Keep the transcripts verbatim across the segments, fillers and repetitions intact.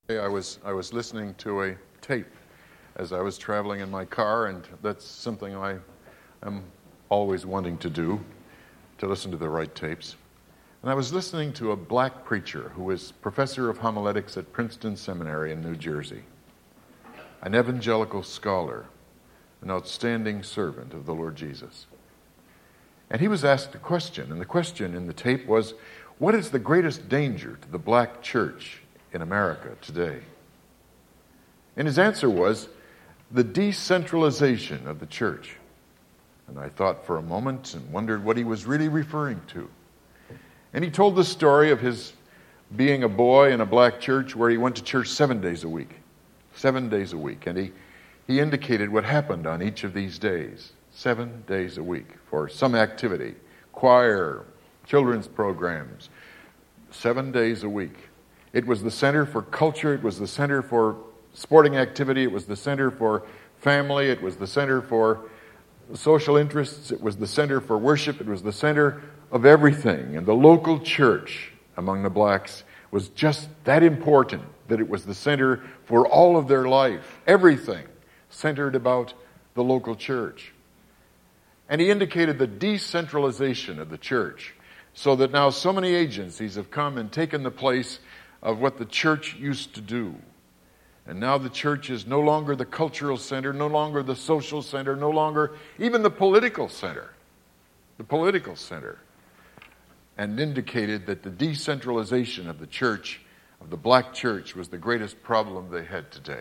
I was I was listening to a tape as I was traveling in my car, and that's something I am always wanting to do, to listen to the right tapes. And I was listening to a black preacher who was professor of homiletics at Princeton Seminary in New Jersey, an evangelical scholar, an outstanding servant of the Lord Jesus. And he was asked a question, and the question in the tape was, what is the greatest danger to the black church in America today? And his answer was the decentralization of the church. And I thought for a moment and wondered what he was really referring to. And he told the story of his being a boy in a black church where he went to church seven days a week. Seven days a week. And he, he indicated what happened on each of these days. Seven days a week for some activity. Choir, children's programs. Seven days a week. It was the center for culture. It was the center for sporting activity. It was the center for family. It was the center for social interests. It was the center for worship. It was the center of everything. And the local church among the blacks was just that important that it was the center for all of their life. Everything centered about the local church. And he indicated the decentralization of the church, so that now so many agencies have come and taken the place of what the church used to do. And now the church is no longer the cultural center, no longer the social center, no longer even the political center. The political center. And indicated that the decentralization of the church, of the black church, was the greatest problem they had today.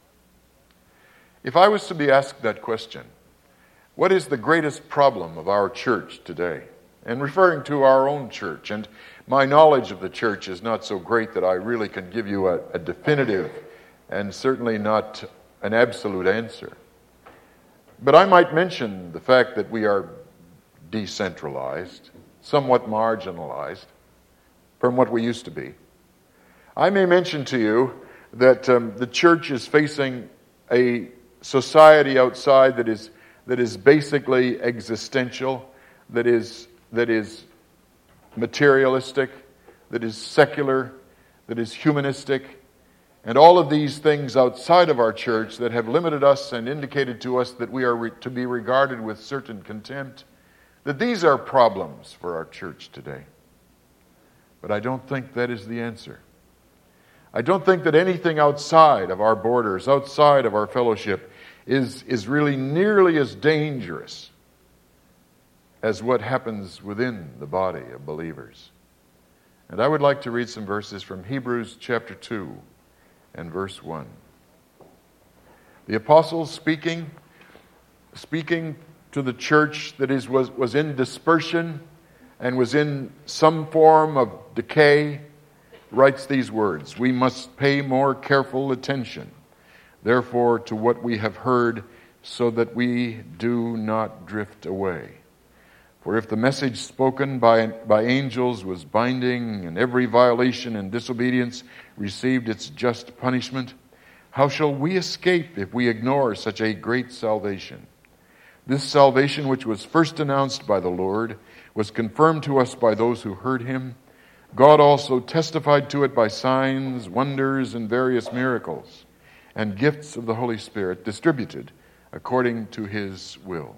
If I was to be asked that question, what is the greatest problem of our church today? And referring to our own church, and my knowledge of the church is not so great that I really can give you a, a definitive and certainly not an absolute answer. But I might mention the fact that we are decentralized, somewhat marginalized from what we used to be. I may mention to you that um, the church is facing a society outside that is that is basically existential, that is that is materialistic, that is secular, that is humanistic, and all of these things outside of our church that have limited us and indicated to us that we are re- to be regarded with certain contempt, that these are problems for our church today. But I don't think that is the answer. I don't think that anything outside of our borders, outside of our fellowship, is, is really nearly as dangerous as what happens within the body of believers. And I would like to read some verses from Hebrews chapter two and verse one. The apostle speaking, speaking to the church that is was, was in dispersion and was in some form of decay, writes these words: we must pay more careful attention, therefore, to what we have heard, so that we do not drift away. For if the message spoken by, by angels was binding, and every violation and disobedience received its just punishment, how shall we escape if we ignore such a great salvation? This salvation, which was first announced by the Lord, was confirmed to us by those who heard him. God also testified to it by signs, wonders, and various miracles, and gifts of the Holy Spirit distributed according to his will.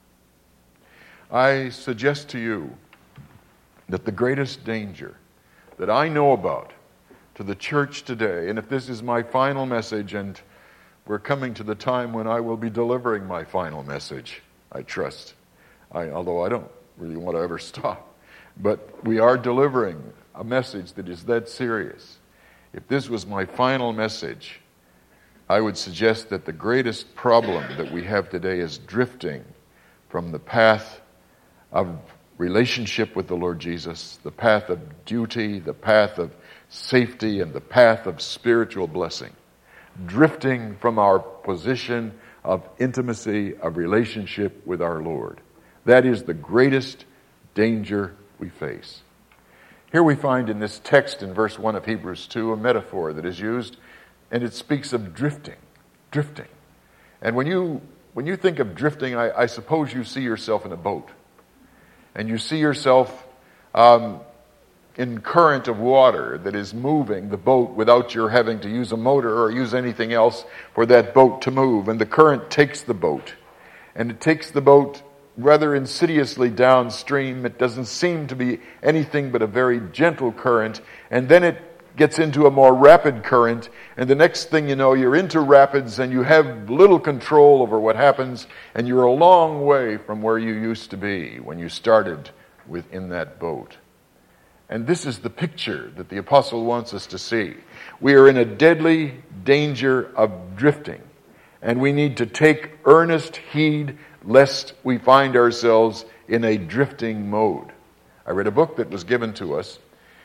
I suggest to you that the greatest danger that I know about to the church today, and if this is my final message, and we're coming to the time when I will be delivering my final message, I trust, I, although I don't really want to ever stop, but we are delivering a message that is that serious. If this was my final message, I would suggest that the greatest problem that we have today is drifting from the path of relationship with the Lord Jesus, the path of duty, the path of safety, and the path of spiritual blessing. Drifting from our position of intimacy, of relationship with our Lord. That is the greatest danger we face. Here we find in this text in verse one of Hebrews two a metaphor that is used, and it speaks of drifting, drifting. And when you when you think of drifting, I, I suppose you see yourself in a boat. And you see yourself um, in current of water that is moving the boat without your having to use a motor or use anything else for that boat to move. And the current takes the boat. And it takes the boat rather insidiously downstream. It doesn't seem to be anything but a very gentle current. And then it gets into a more rapid current. And the next thing you know, you're into rapids and you have little control over what happens. And you're a long way from where you used to be when you started within that boat. And this is the picture that the apostle wants us to see. We are in a deadly danger of drifting, and we need to take earnest heed lest we find ourselves in a drifting mode. I read a book that was given to us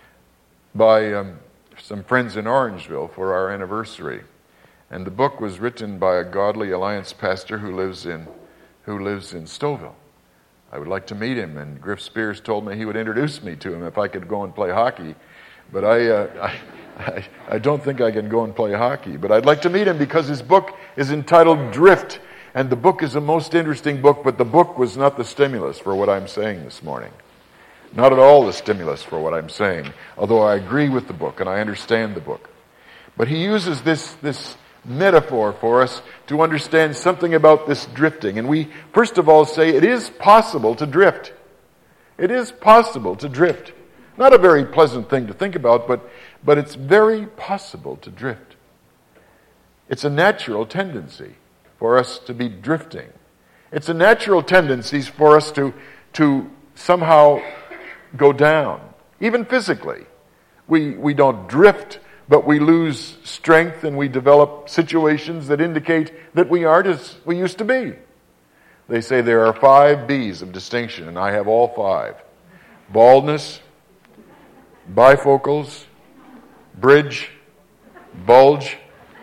by um, some friends in Orangeville for our anniversary, and the book was written by a Godly Alliance pastor who lives in who lives in Stouffville. I would like to meet him, and Griff Spears told me he would introduce me to him if I could go and play hockey. But I, uh, I, I, I don't think I can go and play hockey. But I'd like to meet him because his book is entitled Drift, and the book is a most interesting book, but the book was not the stimulus for what I'm saying this morning. Not at all the stimulus for what I'm saying, although I agree with the book and I understand the book. But he uses this, this metaphor for us to understand something about this drifting. And we, first of all, say it is possible to drift. It is possible to drift. Not a very pleasant thing to think about, but, but it's very possible to drift. It's a natural tendency for us to be drifting. It's a natural tendency for us to, to somehow go down, even physically. We, we don't drift, but we lose strength and we develop situations that indicate that we aren't as we used to be. They say there are five B's of distinction, and I have all five. Baldness, bifocals, bridge, bulge,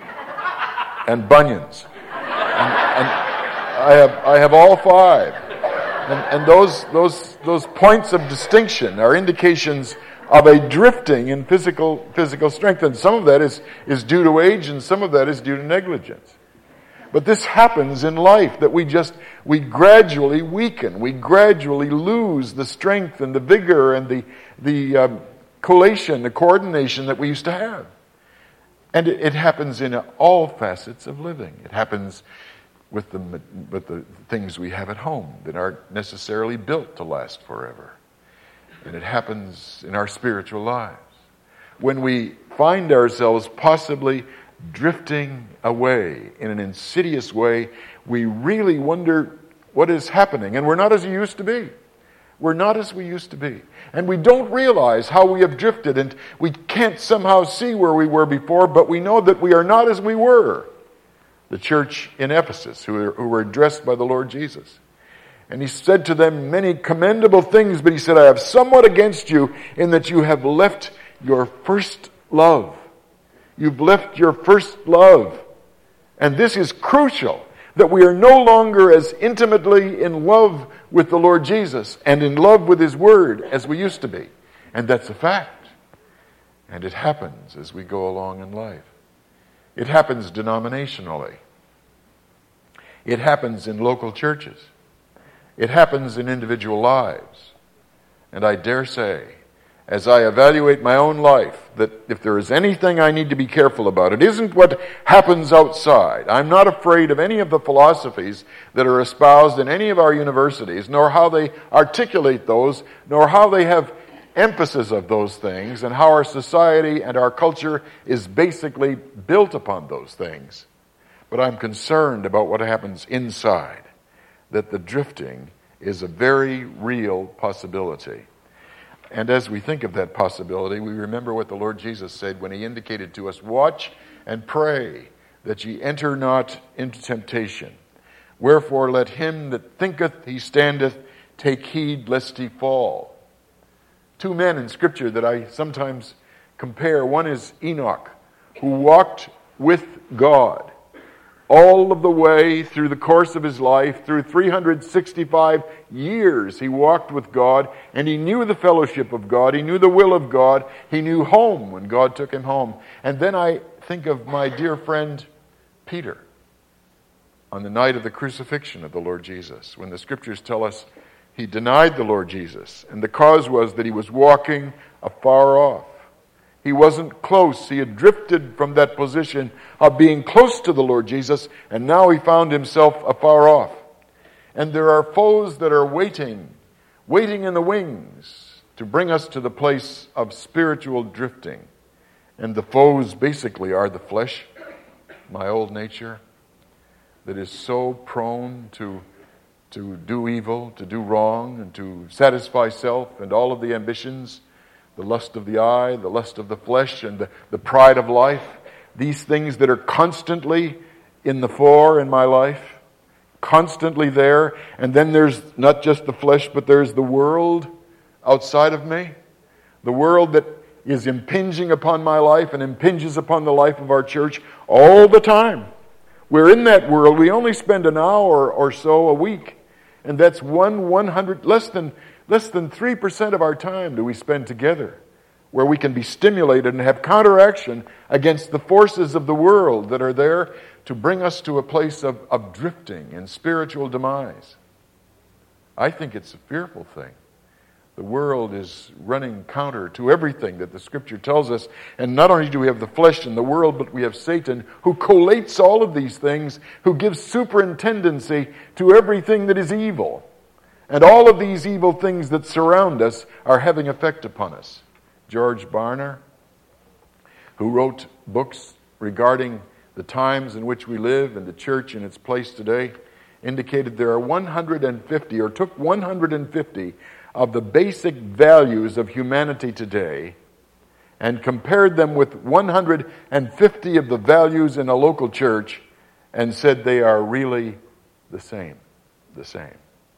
and bunions. And, and I have I have all five. And, and those those those points of distinction are indications of a drifting in physical physical strength. And some of that is, is due to age, and some of that is due to negligence. But this happens in life, that we just, we gradually weaken. We gradually lose the strength and the vigor and the, the um, collation, the coordination that we used to have. And it, it happens in all facets of living. It happens with the, with the things we have at home that aren't necessarily built to last forever. And it happens in our spiritual lives. When we find ourselves possibly drifting away in an insidious way, we really wonder what is happening. And we're not as we used to be. We're not as we used to be. And we don't realize how we have drifted, and we can't somehow see where we were before, but we know that we are not as we were. The church in Ephesus, who were, who were addressed by the Lord Jesus. And he said to them many commendable things, but he said, I have somewhat against you in that you have left your first love. You've left your first love. And this is crucial, that we are no longer as intimately in love with the Lord Jesus and in love with his word as we used to be. And that's a fact. And it happens as we go along in life. It happens denominationally. It happens in local churches. It happens in individual lives. And I dare say, as I evaluate my own life, that if there is anything I need to be careful about, it isn't what happens outside. I'm not afraid of any of the philosophies that are espoused in any of our universities, nor how they articulate those, nor how they have emphasis of those things, and how our society and our culture is basically built upon those things. But I'm concerned about what happens inside, that the drifting is a very real possibility. And as we think of that possibility, we remember what the Lord Jesus said when he indicated to us, watch and pray that ye enter not into temptation. Wherefore let him that thinketh he standeth take heed lest he fall. Two men in Scripture that I sometimes compare. One is Enoch, who walked with God all of the way through the course of his life. Through three hundred sixty-five years he walked with God, and he knew the fellowship of God. He knew the will of God. He knew home when God took him home. And then I think of my dear friend Peter on the night of the crucifixion of the Lord Jesus, when the Scriptures tell us he denied the Lord Jesus, and the cause was that he was walking afar off. He wasn't close. He had drifted from that position of being close to the Lord Jesus, and now he found himself afar off. And there are foes that are waiting, waiting in the wings to bring us to the place of spiritual drifting. And the foes basically are the flesh, my old nature, that is so prone to, to do evil, to do wrong, and to satisfy self and all of the ambitions, the lust of the eye, the lust of the flesh, and the, the pride of life. These things that are constantly in the fore in my life, constantly there. And then there's not just the flesh, but there's the world outside of me. The world that is impinging upon my life and impinges upon the life of our church all the time. We're in that world. We only spend an hour or so a week. And that's one one hundred, less than less than three percent of our time do we spend together, where we can be stimulated and have counteraction against the forces of the world that are there to bring us to a place of, of drifting and spiritual demise. I think it's a fearful thing. The world is running counter to everything that the Scripture tells us. And not only do we have the flesh and the world, but we have Satan, who collates all of these things, who gives superintendency to everything that is evil. And all of these evil things that surround us are having effect upon us. George Barna, who wrote books regarding the times in which we live and the church in its place today, indicated there are one hundred fifty, or took one hundred fifty, of the basic values of humanity today and compared them with one hundred fifty of the values in a local church and said they are really the same, the same.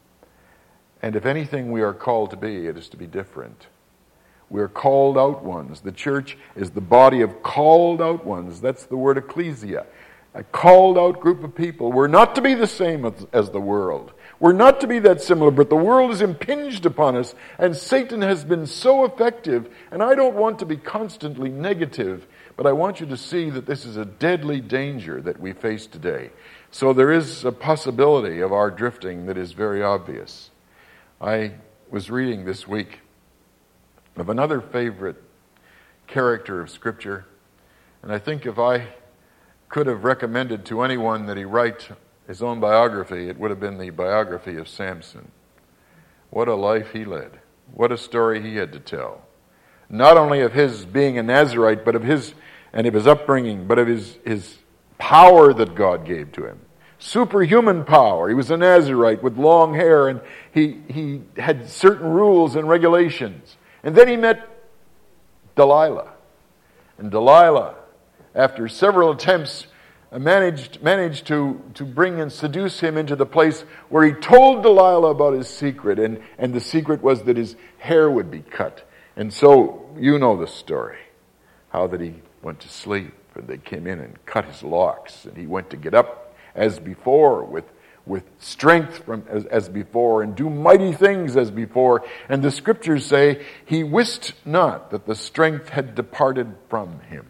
And if anything we are called to be, it is to be different. We are called out ones. The church is the body of called out ones. That's the word ecclesia. A called out group of people. We're not to be the same as, as the world. We're not to be that similar, but the world is impinged upon us, and Satan has been so effective, and I don't want to be constantly negative, but I want you to see that this is a deadly danger that we face today. So there is a possibility of our drifting that is very obvious. I was reading this week of another favorite character of Scripture, and I think if I could have recommended to anyone that he write his own biography, it would have been the biography of Samson. What a life he led. What a story he had to tell. Not only of his being a Nazirite, but of his, and of his upbringing, but of his, his power that God gave to him. Superhuman power. He was a Nazirite with long hair, and he, he had certain rules and regulations. And then he met Delilah. And Delilah, after several attempts, managed managed to, to bring and seduce him into the place where he told Delilah about his secret. And, and the secret was that his hair would be cut. And so, you know the story. How that he went to sleep, and they came in and cut his locks. And he went to get up as before, with, with strength from as, as before, and do mighty things as before. And the Scriptures say, he wist not that the strength had departed from him.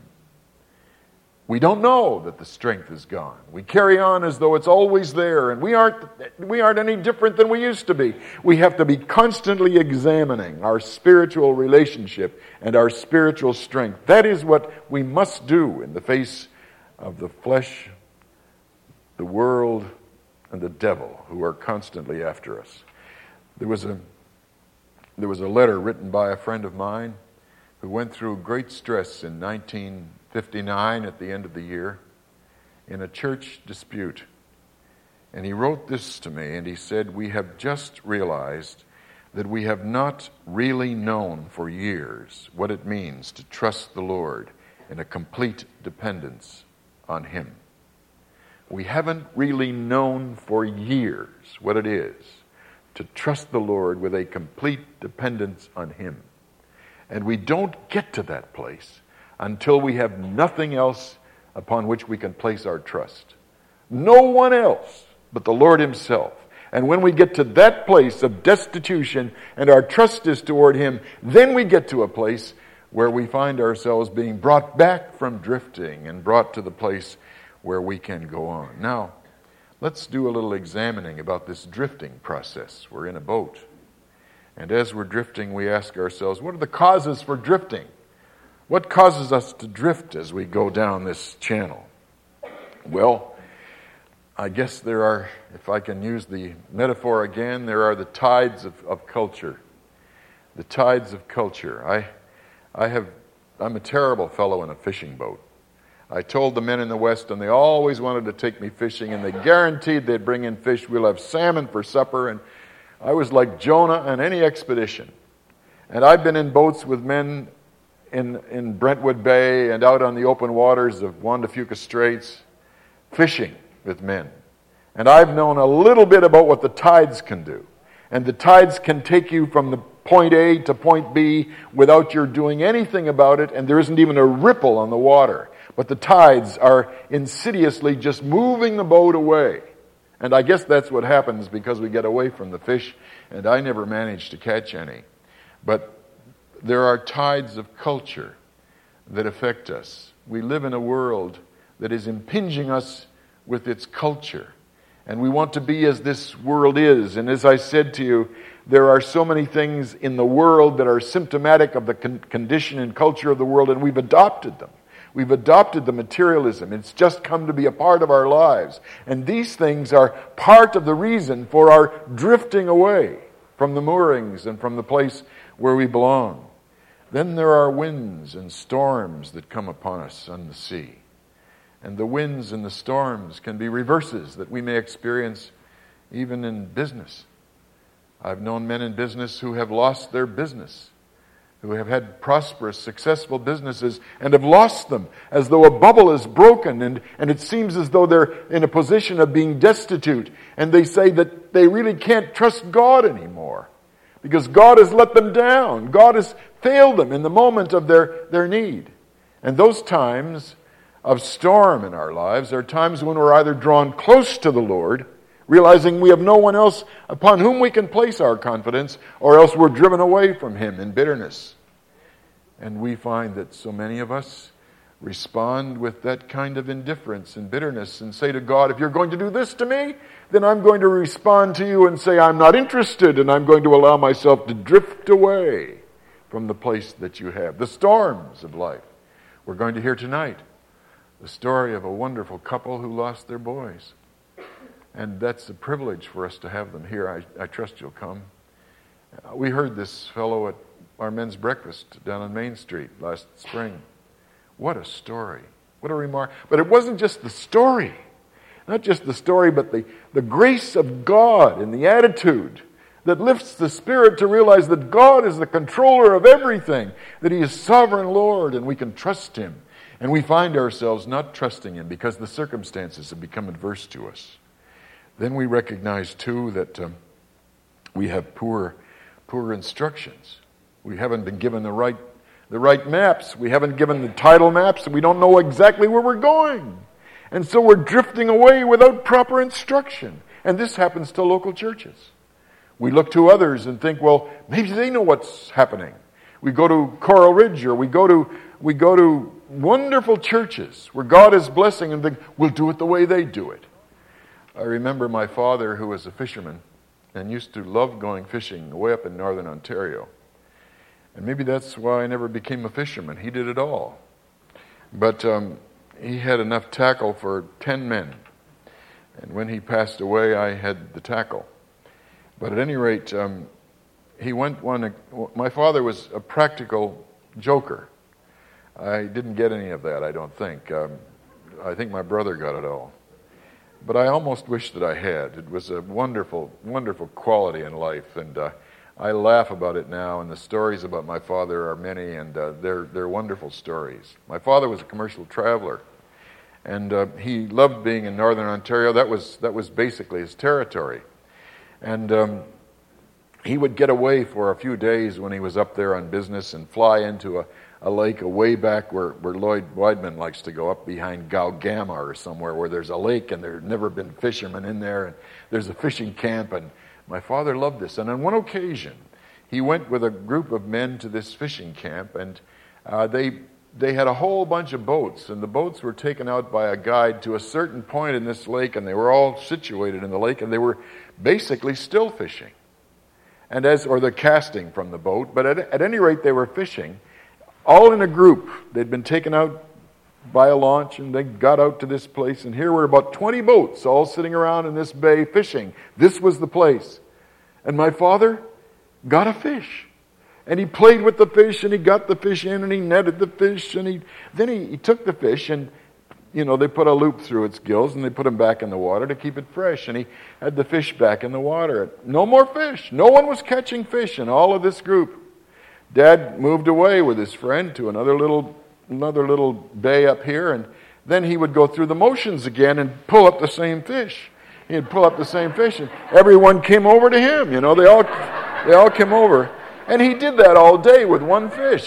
We don't know that the strength is gone. We carry on as though it's always there, and we aren't we aren't any different than we used to be. We have to be constantly examining our spiritual relationship and our spiritual strength. That is what we must do in the face of the flesh, the world, and the devil, who are constantly after us. There was a there was a letter written by a friend of mine who went through great stress in nineteen fifty-nine at the end of the year in a church dispute. And he wrote this to me, and he said, we have just realized that we have not really known for years what it means to trust the Lord in a complete dependence on Him. We haven't really known for years what it is to trust the Lord with a complete dependence on Him. And we don't get to that place until we have nothing else upon which we can place our trust. No one else but the Lord Himself. And when we get to that place of destitution and our trust is toward Him, then we get to a place where we find ourselves being brought back from drifting and brought to the place where we can go on. Now, let's do a little examining about this drifting process. We're in a boat. And as we're drifting, we ask ourselves, what are the causes for drifting? What causes us to drift as we go down this channel? Well, I guess there are, if I can use the metaphor again, there are the tides of, of culture. The tides of culture. I, I have, I'm a terrible fellow in a fishing boat. I told the men in the West, and they always wanted to take me fishing, and they guaranteed they'd bring in fish. We'll have salmon for supper, and I was like Jonah on any expedition. And I've been in boats with men in, in Brentwood Bay and out on the open waters of Juan de Fuca Straits, fishing with men. And I've known a little bit about what the tides can do. And the tides can take you from the point A to point B without your doing anything about it, and there isn't even a ripple on the water. But the tides are insidiously just moving the boat away. And I guess that's what happens because we get away from the fish, and I never managed to catch any. But there are tides of culture that affect us. We live in a world that is impinging us with its culture. And we want to be as this world is. And as I said to you, there are so many things in the world that are symptomatic of the con- condition and culture of the world, and we've adopted them. We've adopted the materialism. It's just come to be a part of our lives. And these things are part of the reason for our drifting away from the moorings and from the place where we belong. Then there are winds and storms that come upon us on the sea. And the winds and the storms can be reverses that we may experience even in business. I've known men in business who have lost their business, who have had prosperous, successful businesses and have lost them as though a bubble is broken, and, and it seems as though they're in a position of being destitute. And they say that they really can't trust God anymore because God has let them down. God has failed them in the moment of their, their need. And those times of storm in our lives are times when we're either drawn close to the Lord, realizing we have no one else upon whom we can place our confidence, or else we're driven away from Him in bitterness. And we find that so many of us respond with that kind of indifference and bitterness and say to God, if you're going to do this to me, then I'm going to respond to you and say I'm not interested, and I'm going to allow myself to drift away from the place that you have. The storms of life. We're going to hear tonight the story of a wonderful couple who lost their boys. And that's a privilege for us to have them here. I, I trust you'll come. Uh, we heard this fellow at our men's breakfast down on Main Street last spring. What a story. What a remark. But it wasn't just the story. Not just the story, but the, the grace of God and the attitude that lifts the spirit to realize that God is the controller of everything, that He is sovereign Lord, and we can trust Him. And we find ourselves not trusting Him because the circumstances have become adverse to us. Then we recognize, too, that um, we have poor, poor instructions. We haven't been given the right, the right maps. We haven't given the tidal maps, and we don't know exactly where we're going. And so we're drifting away without proper instruction. And this happens to local churches. We look to others and think, well, maybe they know what's happening. We go to Coral Ridge, or we go to we go to wonderful churches where God is blessing, and think, we'll do it the way they do it. I remember my father, who was a fisherman and used to love going fishing way up in northern Ontario. And maybe that's why I never became a fisherman. He did it all. But um, he had enough tackle for ten men. And when he passed away, I had the tackle. But at any rate, um, he went one... My father was a practical joker. I didn't get any of that, I don't think. Um, I think my brother got it all. But I almost wish that I had. It was a wonderful, wonderful quality in life, and uh, I laugh about it now, and the stories about my father are many, and uh, they're, they're wonderful stories. My father was a commercial traveler, and uh, he loved being in northern Ontario. That was, that was basically his territory. And um, he would get away for a few days when he was up there on business and fly into a a lake way back where, where Lloyd Weidman likes to go, up behind Gaugama or somewhere where there's a lake and there had never been fishermen in there, and there's a fishing camp, and my father loved this. And on one occasion, he went with a group of men to this fishing camp, and uh, they they had a whole bunch of boats, and the boats were taken out by a guide to a certain point in this lake, and they were all situated in the lake, and they were basically still fishing. and as or the casting from the boat. But at, at any rate, they were fishing, all in a group. They'd been taken out by a launch, and they got out to this place, and here were about twenty boats all sitting around in this bay fishing. This was the place. And my father got a fish. And he played with the fish, and he got the fish in, and he netted the fish, and he then he, he took the fish, and you know, they put a loop through its gills, and they put them back in the water to keep it fresh, and he had the fish back in the water. No more fish. No one was catching fish in all of this group. Dad moved away with his friend to another little another little bay up here, and then he would go through the motions again and pull up the same fish. He'd pull up the same fish, and everyone came over to him. You know, they all they all came over. And he did that all day with one fish.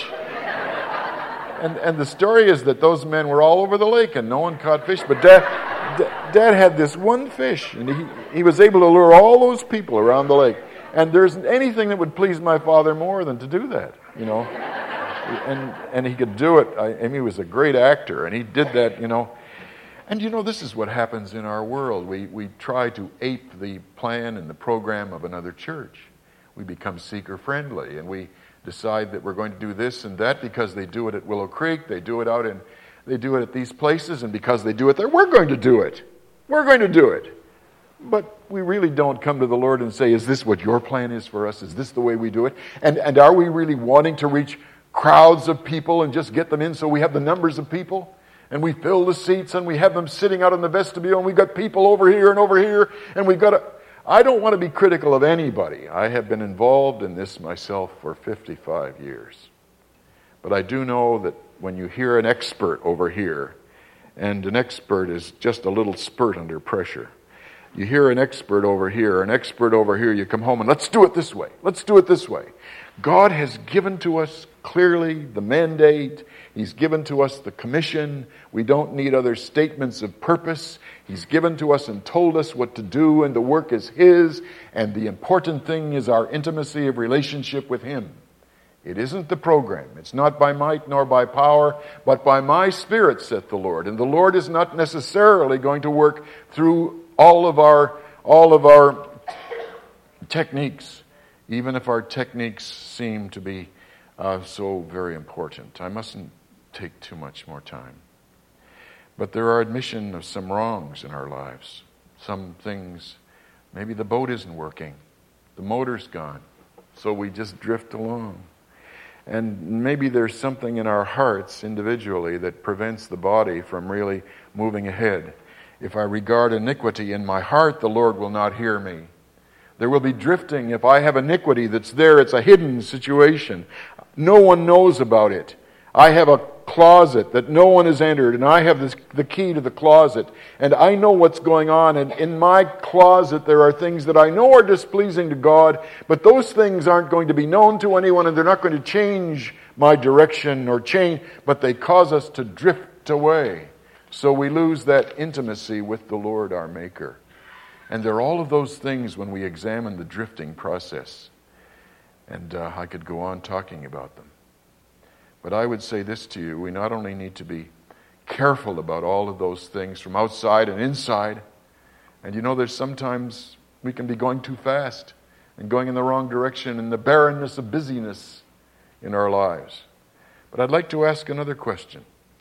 And and the story is that those men were all over the lake and no one caught fish. But Dad, Dad had this one fish, and he, he was able to lure all those people around the lake. And there's anything that would please my father more than to do that, you know. And and he could do it. I, I mean, he was a great actor, and he did that, you know. And you know, this is what happens in our world. We we try to ape the plan and the program of another church. We become seeker-friendly, and we decide that we're going to do this and that because they do it at Willow Creek, they do it out in, they do it at these places, and because they do it there, we're going to do it. We're going to do it. But we really don't come to the Lord and say, is this what your plan is for us? Is this the way we do it? And, and are we really wanting to reach crowds of people and just get them in so we have the numbers of people? And we fill the seats, and we have them sitting out in the vestibule, and we've got people over here and over here, and we've got a... I don't want to be critical of anybody. I have been involved in this myself for fifty-five years. But I do know that when you hear an expert over here, and an expert is just a little spurt under pressure. You hear an expert over here, an expert over here, you come home and let's do it this way. Let's do it this way. God has given to us clearly the mandate. He's given to us the commission. We don't need other statements of purpose. He's given to us and told us what to do, and the work is His, and the important thing is our intimacy of relationship with Him. It isn't the program. It's not by might nor by power, but by my Spirit, saith the Lord. And the Lord is not necessarily going to work through all of our all of our techniques, even if our techniques seem to be uh, so very important. I mustn't take too much more time. But there are admission of some wrongs in our lives. Some things, maybe the boat isn't working. The motor's gone. So we just drift along. And maybe there's something in our hearts individually that prevents the body from really moving ahead. If I regard iniquity in my heart, the Lord will not hear me. There will be drifting. If I have iniquity that's there, it's a hidden situation. No one knows about it. I have a closet that no one has entered, and I have this, the key to the closet, and I know what's going on, and in my closet there are things that I know are displeasing to God, but those things aren't going to be known to anyone, and they're not going to change my direction or change, but they cause us to drift away. So we lose that intimacy with the Lord our Maker. And there are all of those things when we examine the drifting process. And uh, I could go on talking about them. But I would say this to you, we not only need to be careful about all of those things from outside and inside, and you know there's sometimes we can be going too fast and going in the wrong direction and the barrenness of busyness in our lives. But I'd like to ask another question.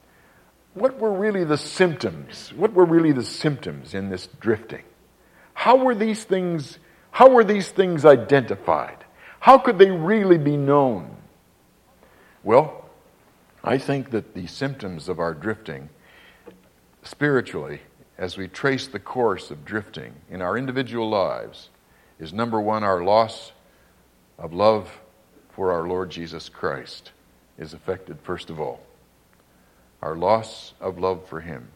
What were really the symptoms? What were really the symptoms in this drifting? How were these things, how were these things identified? How could they really be known? Well, I think that the symptoms of our drifting, spiritually, as we trace the course of drifting in our individual lives, is number one, our loss of love for our Lord Jesus Christ is affected first of all. Our loss of love for Him.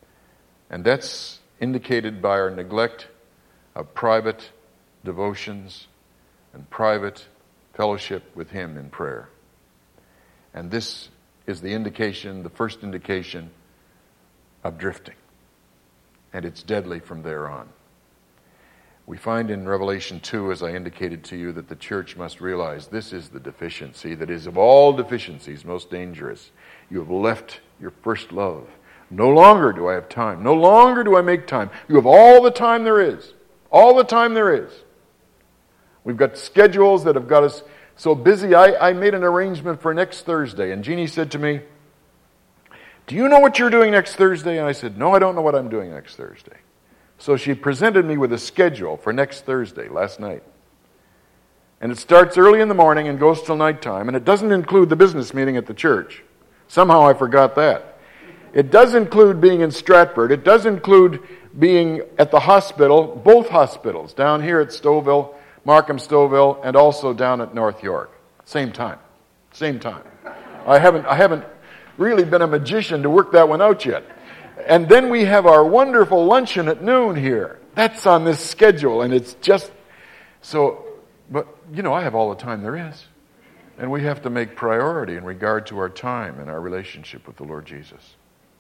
And that's indicated by our neglect of private devotions and private fellowship with Him in prayer. And this is the indication, the first indication of drifting. And it's deadly from there on. We find in Revelation two, as I indicated to you, that the church must realize this is the deficiency that is of all deficiencies most dangerous. You have left your first love. No longer do I have time. No longer do I make time. You have all the time there is. All the time there is. We've got schedules that have got us so busy. I, I made an arrangement for next Thursday, and Jeannie said to me, do you know what you're doing next Thursday? And I said, no, I don't know what I'm doing next Thursday. So she presented me with a schedule for next Thursday last night. And it starts early in the morning and goes till nighttime, and it doesn't include the business meeting at the church. Somehow I forgot that. It does include being in Stratford. It does include being at the hospital, both hospitals, down here at Stouffville, Markham Stouffville, and also down at North York. Same time. Same time. I haven't I haven't really been a magician to work that one out yet. And then we have our wonderful luncheon at noon here. That's on this schedule, and it's just so, but you know, I have all the time there is. And we have to make priority in regard to our time and our relationship with the Lord Jesus.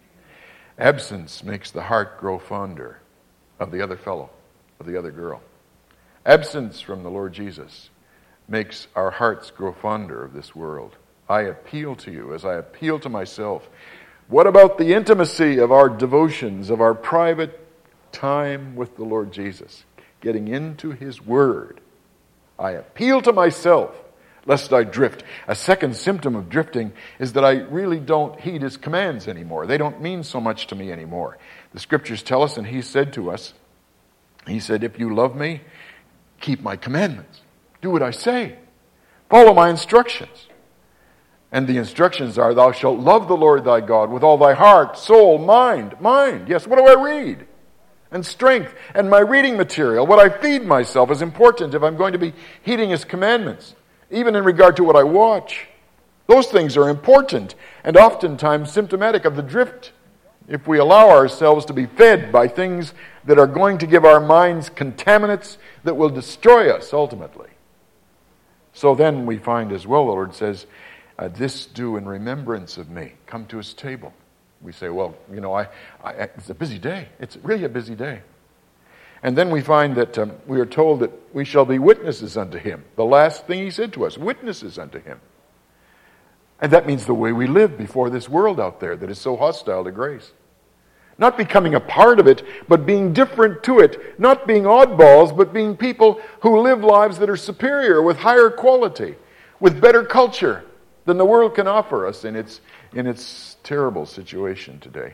Absence makes the heart grow fonder of the other fellow, of the other girl. Absence from the Lord Jesus makes our hearts grow fonder of this world. I appeal to you as I appeal to myself. What about the intimacy of our devotions, of our private time with the Lord Jesus? Getting into His Word. I appeal to myself, lest I drift. A second symptom of drifting is that I really don't heed His commands anymore. They don't mean so much to me anymore. The Scriptures tell us, and He said to us, He said, if you love me, keep my commandments. Do what I say. Follow my instructions. And the instructions are, thou shalt love the Lord thy God with all thy heart, soul, mind. Mind. Yes, what do I read? And strength. And my reading material, what I feed myself, is important if I'm going to be heeding His commandments. Even in regard to what I watch. Those things are important and oftentimes symptomatic of the drift. If we allow ourselves to be fed by things that are going to give our minds contaminants that will destroy us ultimately. So then we find as well, the Lord says, uh, this do in remembrance of me. Come to His table. We say, well, you know, I, I, it's a busy day. It's really a busy day. And then we find that um, we are told that we shall be witnesses unto Him. The last thing He said to us, witnesses unto Him. And that means the way we live before this world out there that is so hostile to grace. Not becoming a part of it, but being different to it. Not being oddballs, but being people who live lives that are superior, with higher quality, with better culture than the world can offer us in its, in its terrible situation today.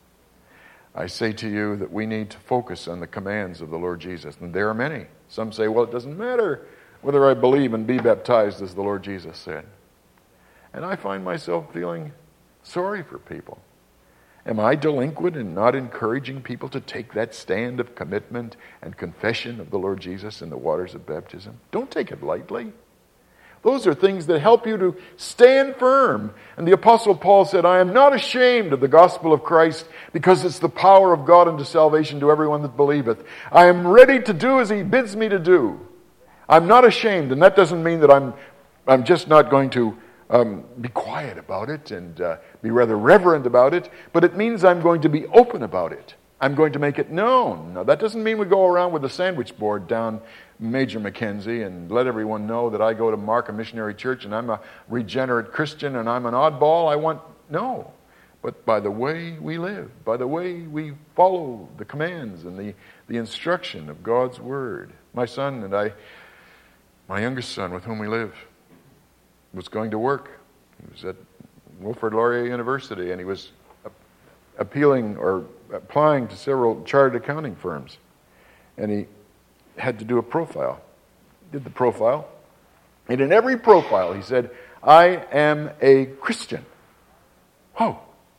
I say to you that we need to focus on the commands of the Lord Jesus. And there are many. Some say, well, it doesn't matter whether I believe and be baptized as the Lord Jesus said. And I find myself feeling sorry for people. Am I delinquent in not encouraging people to take that stand of commitment and confession of the Lord Jesus in the waters of baptism? Don't take it lightly. Those are things that help you to stand firm. And the Apostle Paul said, I am not ashamed of the gospel of Christ, because it's the power of God unto salvation to everyone that believeth. I am ready to do as He bids me to do. I'm not ashamed, and that doesn't mean that I'm, I'm just not going to um, be quiet about it and uh, be rather reverent about it, but it means I'm going to be open about it. I'm going to make it known. Now, that doesn't mean we go around with a sandwich board down Major Mackenzie and let everyone know that I go to Markham Missionary Church and I'm a regenerate Christian and I'm an oddball. I want, no. But by the way we live, by the way we follow the commands and the, the instruction of God's Word. My son and I, my youngest son with whom we live, was going to work. He was at Wilfrid Laurier University, and he was appealing or applying to several chartered accounting firms. And he had to do a profile. Did the profile. And in every profile he said, I am a Christian. Oh.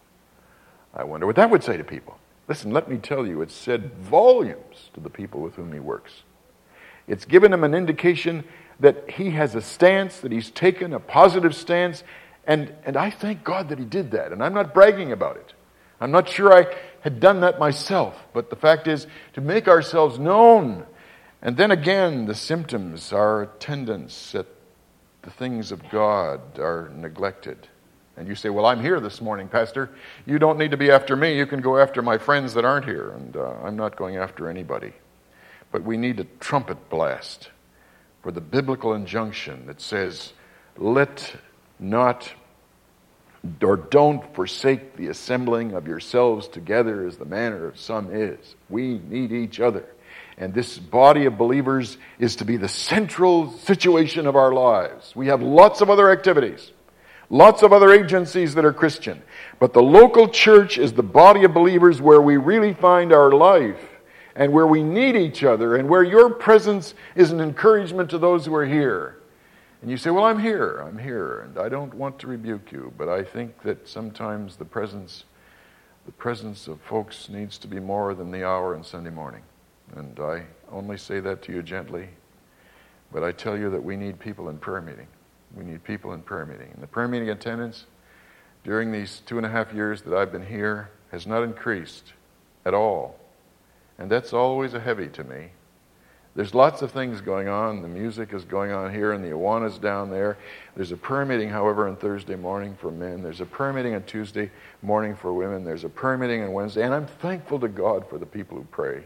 I wonder what that would say to people. Listen, let me tell you, it said volumes to the people with whom he works. It's given him an indication that he has a stance, that he's taken a positive stance, and, and I thank God that he did that. And I'm not bragging about it. I'm not sure I had done that myself, but the fact is to make ourselves known. And then again, the symptoms, our attendance at the things of God are neglected. And you say, well, I'm here this morning, Pastor. You don't need to be after me. You can go after my friends that aren't here. And uh, I'm not going after anybody. But we need a trumpet blast for the biblical injunction that says, let not or don't forsake the assembling of yourselves together as the manner of some is. We need each other. And this body of believers is to be the central situation of our lives. We have lots of other activities, lots of other agencies that are Christian. But the local church is the body of believers where we really find our life and where we need each other and where your presence is an encouragement to those who are here. And you say, well, I'm here, I'm here, and I don't want to rebuke you, but I think that sometimes the presence, the presence of folks needs to be more than the hour on Sunday morning. And I only say that to you gently, but I tell you that we need people in prayer meeting. We need people in prayer meeting. And the prayer meeting attendance during these two and a half years that I've been here has not increased at all. And that's always a heavy to me. There's lots of things going on. The music is going on here, and the Awana's down there. There's a prayer meeting, however, on Thursday morning for men. There's a prayer meeting on Tuesday morning for women. There's a prayer meeting on Wednesday. And I'm thankful to God for the people who pray.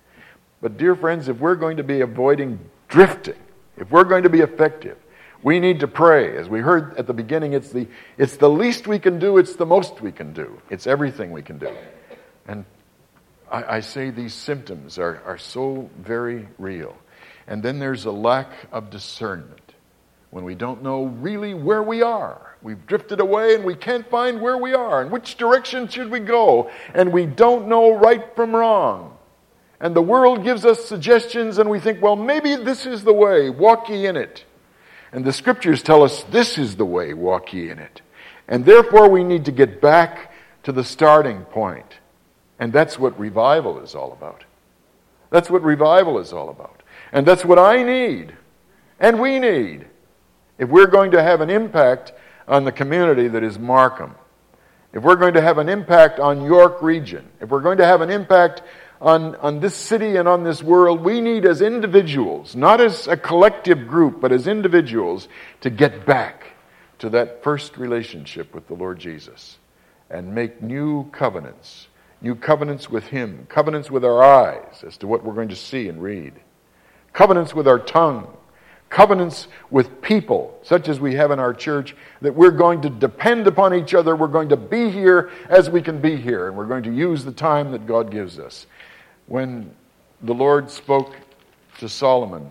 But dear friends, if we're going to be avoiding drifting, if we're going to be effective, we need to pray. As we heard at the beginning, it's the, it's the least we can do, it's the most we can do. It's everything we can do. And I, I say these symptoms are, are so very real. And then there's a lack of discernment. When we don't know really where we are. We've drifted away and we can't find where we are. And which direction should we go? And we don't know right from wrong. And the world gives us suggestions and we think, well, maybe this is the way, walk ye in it. And the scriptures tell us this is the way, walk ye in it. And therefore we need to get back to the starting point. And that's what revival is all about. That's what revival is all about. And that's what I need, and we need, if we're going to have an impact on the community that is Markham. If we're going to have an impact on York region. If we're going to have an impact On, on this city and on this world, we need as individuals, not as a collective group, but as individuals, to get back to that first relationship with the Lord Jesus and make new covenants, new covenants with Him, covenants with our eyes as to what we're going to see and read, covenants with our tongue, covenants with people, such as we have in our church, that we're going to depend upon each other, we're going to be here as we can be here, and we're going to use the time that God gives us. When the Lord spoke to Solomon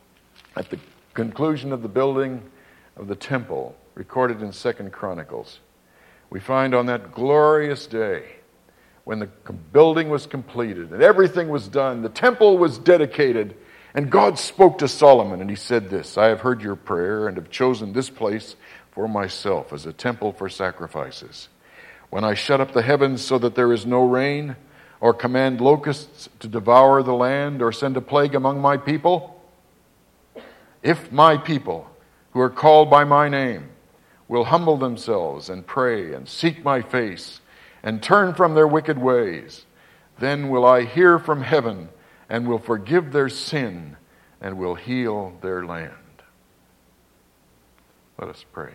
at the conclusion of the building of the temple, recorded in Second Chronicles, we find on that glorious day, when the building was completed and everything was done, the temple was dedicated, and God spoke to Solomon, and He said this, I have heard your prayer and have chosen this place for myself as a temple for sacrifices. When I shut up the heavens so that there is no rain, or command locusts to devour the land, or send a plague among my people? If my people, who are called by my name, will humble themselves and pray and seek my face and turn from their wicked ways, then will I hear from heaven and will forgive their sin and will heal their land. Let us pray.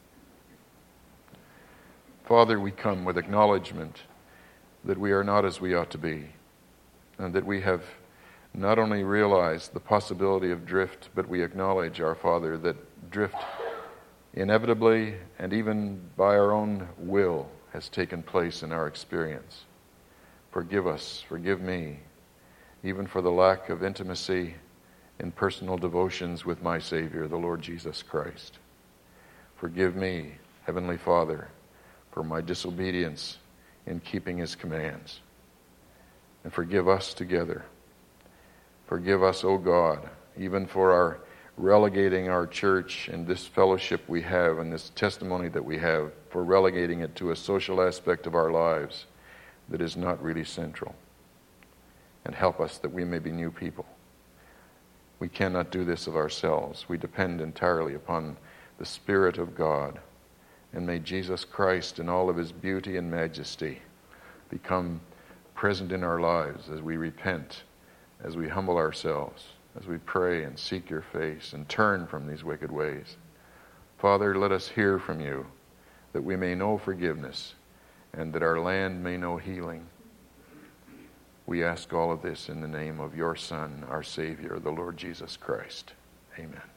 Father, we come with acknowledgement that we are not as we ought to be, and that we have not only realized the possibility of drift, but we acknowledge, our Father, that drift inevitably and even by our own will has taken place in our experience. Forgive us, forgive me, even for the lack of intimacy in personal devotions with my Savior, the Lord Jesus Christ. Forgive me, Heavenly Father, for my disobedience in keeping His commands. And forgive us together. Forgive us, O God, even for our relegating our church and this fellowship we have and this testimony that we have, for relegating it to a social aspect of our lives that is not really central. And help us that we may be new people. We cannot do this of ourselves. We depend entirely upon the Spirit of God. And may Jesus Christ in all of His beauty and majesty become present in our lives as we repent, as we humble ourselves, as we pray and seek your face and turn from these wicked ways. Father, let us hear from you that we may know forgiveness and that our land may know healing. We ask all of this in the name of your Son, our Savior, the Lord Jesus Christ. Amen.